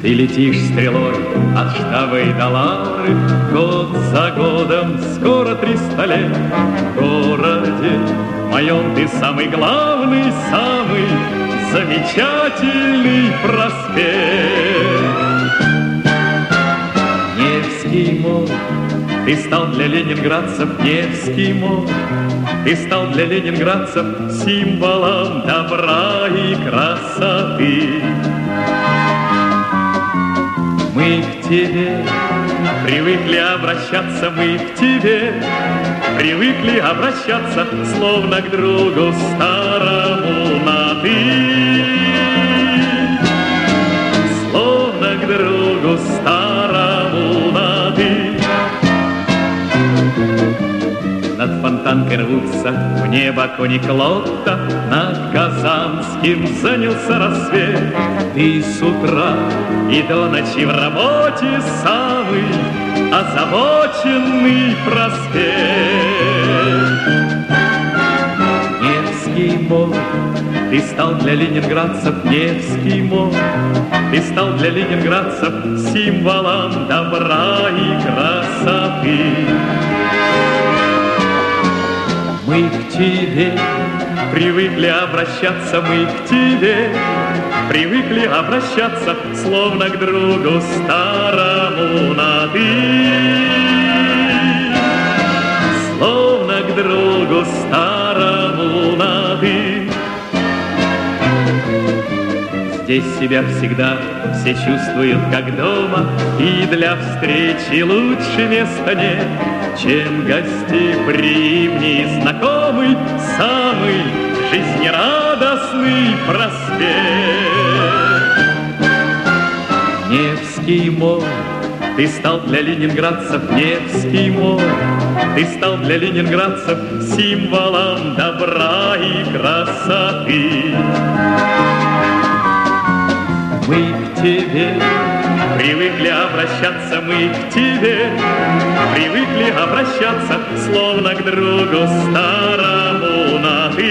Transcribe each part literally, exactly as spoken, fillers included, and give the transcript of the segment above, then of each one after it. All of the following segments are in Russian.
Ты летишь стрелой от штабы до лавры, год за годом, скоро триста лет. В городе моем ты самый главный, самый замечательный проспект. Невский мой, ты стал для ленинградцев, Невский мой, ты стал для ленинградцев символом добра и красоты. Мы к тебе привыкли обращаться, мы к тебе привыкли обращаться, словно к другу старому на «ты». Словно к другу старому на «ты». Над Фонтанкой рвутся в небо кони Клотта, над Казанским занялся рассвет. Ты с утра и до ночи в работе самый озабоченный проспект. Невский мой, ты стал для ленинградцев, Невский мой, ты стал для ленинградцев символом добра и красоты. Мы к тебе привыкли обращаться, мы к тебе привыкли обращаться, словно к другу старому на «ты». Словно к другу старому на «ты». Здесь себя всегда все чувствуют как дома, и для встречи лучше места нет, чем гостеприимней знакомый самый жизнерадостный проспект. Невский мой, ты стал для ленинградцев, Невский мой, ты стал для ленинградцев символом добра и красоты. Мы к тебе привыкли обращаться, мы к тебе привыкли обращаться, словно к другу старому на «ты».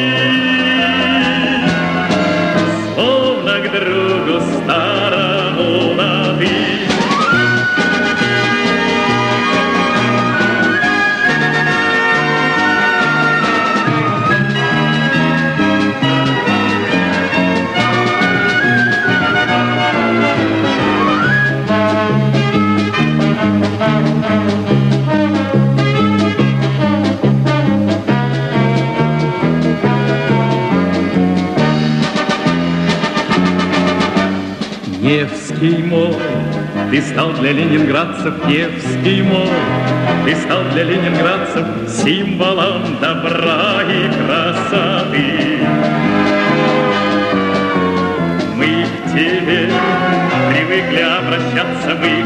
Словно к другу старому на «ты». Невский мой, ты стал для ленинградцев, Невский мой, ты стал для ленинградцев символом добра и красоты. Мы к тебе привыкли обращаться, мы